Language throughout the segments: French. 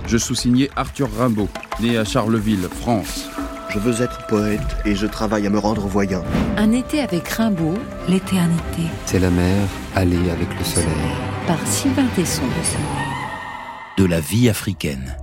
Je sous-signais Arthur Rimbaud, né à Charleville, France. Je veux être poète et je travaille à me rendre voyant. Un été avec Rimbaud, l'éternité. C'est la mer, aller avec le soleil. Par Sylvain Tesson. De la vie africaine.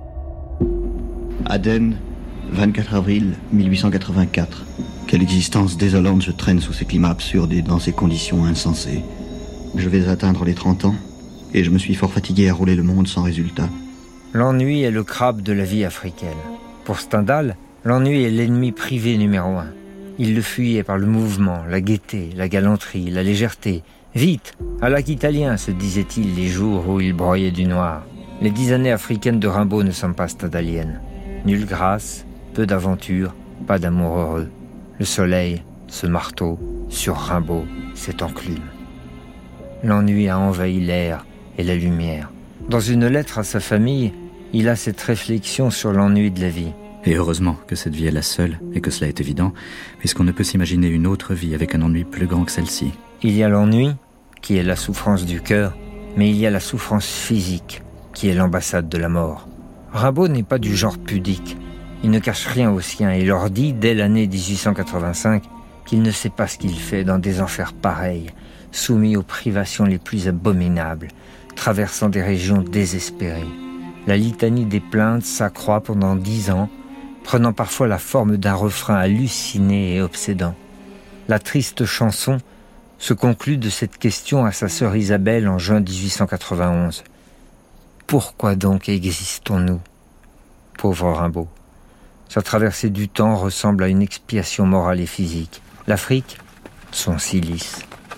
Aden, 24 avril 1884. Quelle existence désolante je traîne sous ces climats absurdes et dans ces conditions insensées. Je vais atteindre les 30 ans et je me suis fort fatigué à rouler le monde sans résultat. L'ennui est le crabe de la vie africaine. Pour Stendhal, l'ennui est l'ennemi privé numéro 1. Il le fuyait par le mouvement, la gaieté, la galanterie, la légèreté. Vite, à lac italien, se disait-il les jours où il broyait du noir. Les 10 années africaines de Rimbaud ne sont pas stendhaliennes. Nulle grâce, peu d'aventure, pas d'amour heureux. Le soleil, ce marteau, sur Rimbaud, cette enclume. L'ennui a envahi l'air et la lumière. Dans une lettre à sa famille, il a cette réflexion sur l'ennui de la vie. Et heureusement que cette vie est la seule, et que cela est évident, puisqu'on ne peut s'imaginer une autre vie avec un ennui plus grand que celle-ci. Il y a l'ennui, qui est la souffrance du cœur, mais il y a la souffrance physique, qui est l'ambassade de la mort. Rimbaud n'est pas du genre pudique. Il ne cache rien aux siens et leur dit, dès l'année 1885, qu'il ne sait pas ce qu'il fait dans des enfers pareils, soumis aux privations les plus abominables, traversant des régions désespérées. La litanie des plaintes s'accroît pendant 10 ans, prenant parfois la forme d'un refrain halluciné et obsédant. La triste chanson se conclut de cette question à sa sœur Isabelle en juin 1891. Pourquoi donc existons-nous ? Pauvre Rimbaud. Sa traversée du temps ressemble à une expiation morale et physique. L'Afrique, son cilice.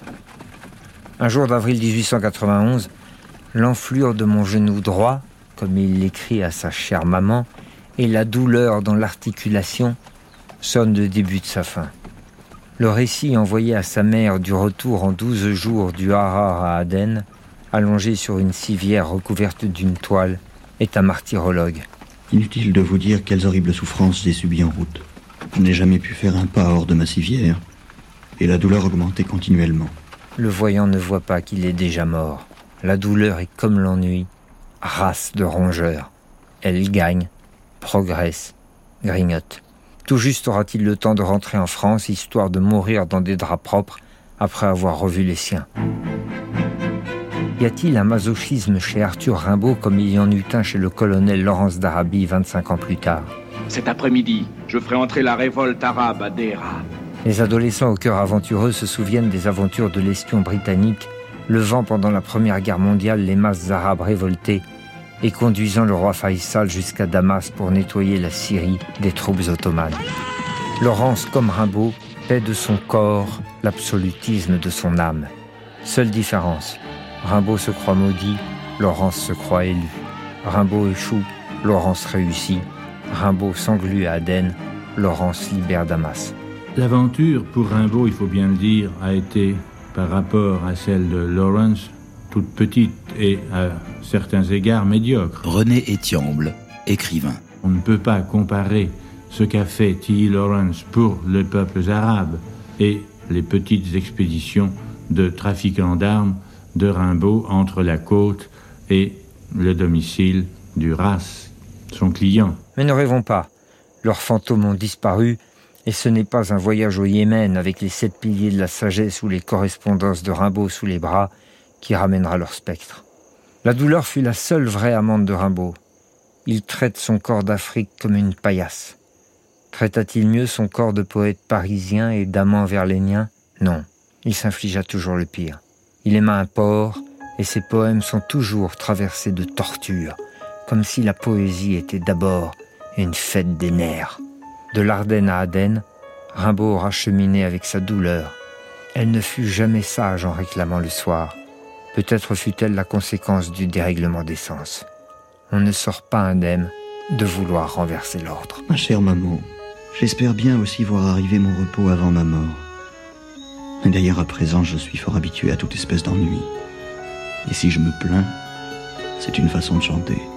Un jour d'avril 1891, l'enflure de mon genou droit, comme il l'écrit à sa chère maman, et la douleur dans l'articulation sonnent le début de sa fin. Le récit envoyé à sa mère du retour en 12 jours du Harar à Aden, allongé sur une civière recouverte d'une toile, est un martyrologue. Inutile de vous dire quelles horribles souffrances j'ai subies en route. Je n'ai jamais pu faire un pas hors de ma civière, et la douleur augmentait continuellement. Le voyant ne voit pas qu'il est déjà mort. La douleur est comme l'ennui, race de rongeurs. Elle gagne, progresse, grignote. Tout juste aura-t-il le temps de rentrer en France, histoire de mourir dans des draps propres, après avoir revu les siens. Y a-t-il un masochisme chez Arthur Rimbaud comme il y en eut un chez le colonel Laurence d'Arabie 25 ans plus tard ? Cet après-midi, je ferai entrer la révolte arabe à Déra. Les adolescents au cœur aventureux se souviennent des aventures de l'espion britannique, levant pendant la Première Guerre mondiale les masses arabes révoltées et conduisant le roi Faisal jusqu'à Damas pour nettoyer la Syrie des troupes ottomanes. Laurence, comme Rimbaud, paie de son corps l'absolutisme de son âme. Seule différence, Rimbaud se croit maudit, Laurence se croit élu. Rimbaud échoue, Laurence réussit. Rimbaud s'englue à Aden, Laurence libère Damas. L'aventure, pour Rimbaud, il faut bien le dire, a été, par rapport à celle de Lawrence, toute petite et, à certains égards, médiocre. René Etiamble, écrivain. On ne peut pas comparer ce qu'a fait T. Lawrence pour les peuples arabes et les petites expéditions de trafiquants d'armes de Rimbaud entre la côte et le domicile du Ras, son client. Mais ne rêvons pas, leurs fantômes ont disparu et ce n'est pas un voyage au Yémen avec les 7 piliers de la sagesse ou les correspondances de Rimbaud sous les bras qui ramènera leur spectre. La douleur fut la seule vraie amante de Rimbaud. Il traite son corps d'Afrique comme une paillasse. Traita-t-il mieux son corps de poète parisien et d'amant verlénien ? Non, il s'infligea toujours le pire. Il aima un port et ses poèmes sont toujours traversés de tortures, comme si la poésie était d'abord une fête des nerfs. De l'Ardenne à Aden, Rimbaud aura cheminé avec sa douleur. Elle ne fut jamais sage en réclamant le soir. Peut-être fut-elle la conséquence du dérèglement des sens. On ne sort pas indemne de vouloir renverser l'ordre. Ma chère maman, j'espère bien aussi voir arriver mon repos avant ma mort. Et d'ailleurs, à présent, je suis fort habitué à toute espèce d'ennui. Et si je me plains, c'est une façon de chanter.